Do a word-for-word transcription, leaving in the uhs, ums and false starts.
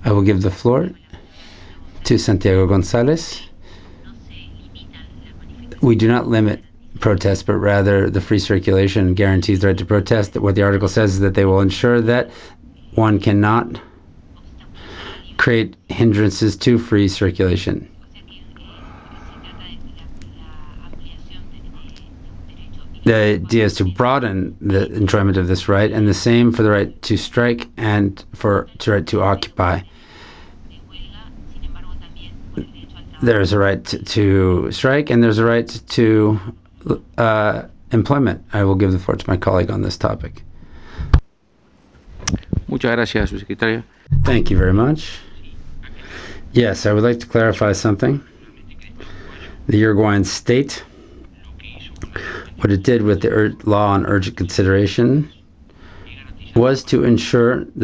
I will give the floor to Santiago Gonzalez. We do not limit protest, but rather the free circulation guarantees the right to protest. What the article says is that they will ensure that one cannot create hindrances to free circulation. The idea is to broaden the enjoyment of this right, and the same for the right to strike and for the right to occupy. There's a right to, to strike, and there's a right to uh, employment. I will give the floor to my colleague on this topic. Muchas gracias, su secretaria. Thank you very much. Yes, I would like to clarify something. The Uruguayan state, what it did with the ur- law on urgent consideration was to ensure